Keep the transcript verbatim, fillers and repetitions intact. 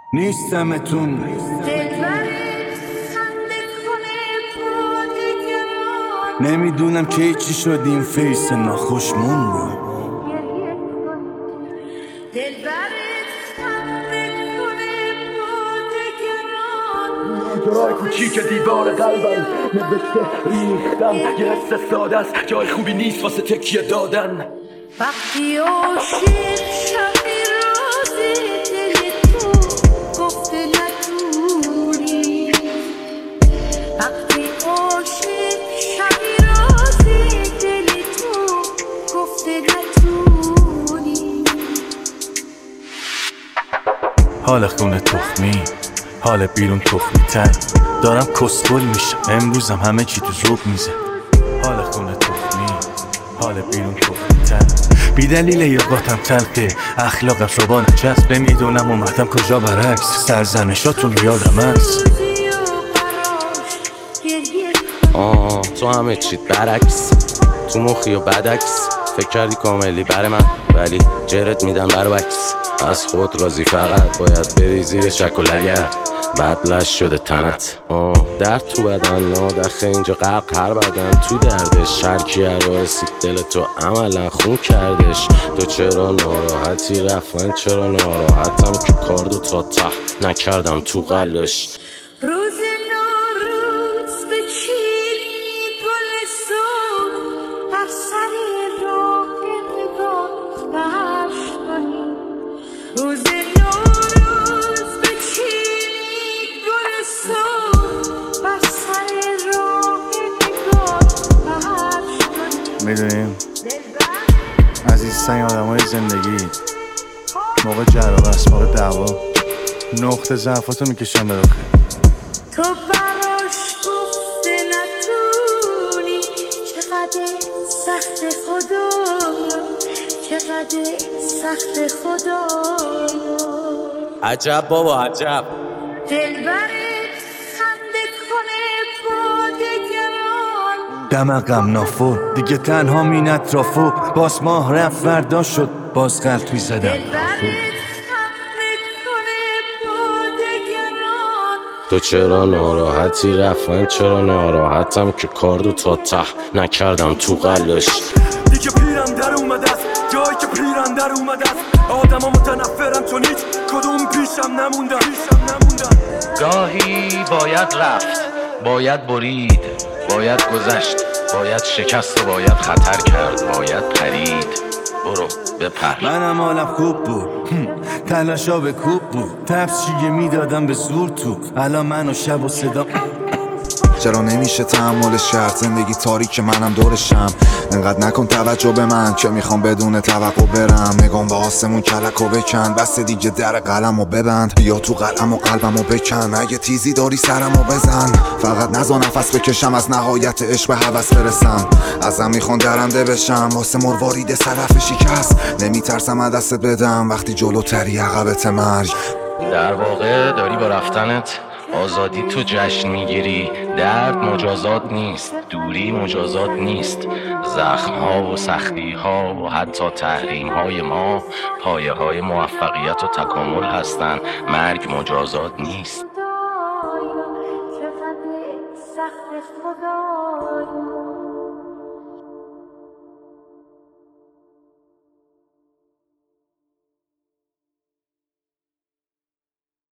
نیستمتون نمیدونم که چی شد این فیس ناخوشمون رو راه کوچیک دیوار قلبم نوشته ریختم یه حس ساده است جای خوبی نیست واسه تکیه دادن وقتی عاشق شبی رازی دل تو گفته نتونی وقتی عاشق شبی رازی دل تو گفته نتونی حال خونه تخمی حال بیرون تخمی تر دارم کسخل میشم امروزم همه چی تو ذوق میزه حال خونه تخمی حال بیرون تخمی تر بی دلیل یادم تلقه اخلاقم شبان چسب نمیدونم اومدم کجا برعکس سرزنشاتون یادم هست آه تو همه چیت برعکس تو مخی و بدعکس فکر کردی کاملی بر من ولی جرت میدم بر وکس از خود راضی فقط باید بری زیر شک و لگرد بدلش شده تنت آه درد تو بدن نادخه اینجا غرق هر بدن تو دردش شرکی هر رسید دل تو عملا خون کردش تو چرا ناراحتی رفت من چرا ناراحتم که کاردو تا ته نکردم تو قلبش روز نوروز به چیلی گل صبح بر سر راه نگاه بهش کنی روز نوروز به چیلی گل صبح بر سر راه نگاه بهش کنی میدونیم عزیزترین آدم های زندگی موقع جرابست موقع دعوا نقطه ضعفاتو میکشن به رخه تو براش گفته نتونی چقدر سخت خدایا چقدر سخت خدایا عجب بابا عجب دلبرت خنده کنه با دگران دمقم نافور دیگه تنها مین اطرافو باز ماه رفت فردا شد باز قلطوی زدم دلبرت خنده کنه با دگران تو چرا ناراحتی رفت من چرا ناراحتم که کاردو تا ته نکردم تو قلبش دیگه پیرم در اومده است جایی که پیرم در اومده است آدم ها متنفرم چون هیچ کدوم پیشم نموندن پیشم نموندن گاهی باید رفت باید برید باید گذشت باید شکست و باید خطر کرد باید پرید برو بپر منم حالم خوب بود تلاشا به کوب بود تفسیه میدادم به زور تو الان من و شب و صدا چرا نمیشه تحمل شرط زندگی تاریک منم دورشم انقدر نکن توجه به من که میخوام بدون توقع برم نگام به آسمون کلکو بکن بس دیگه در قلمو ببند بیا تو قلم و قلبمو بکن اگه تیزی داری سرمو بزن فقط نزا نفس بکشم از نهایت عشق به هوس برسم ازم میخوان درنده بشم واسه مروارید صدف شکست نمیترسم از دست بدم وقتی جلوتری عقبت مرگ در واقع داری با رفتنت آزادی تو جشن میگیری درد مجازات نیست دوری مجازات نیست زخم ها و سختی ها و حتی تحریم های ما پایه های موفقیت و تکامل هستن مرگ مجازات نیست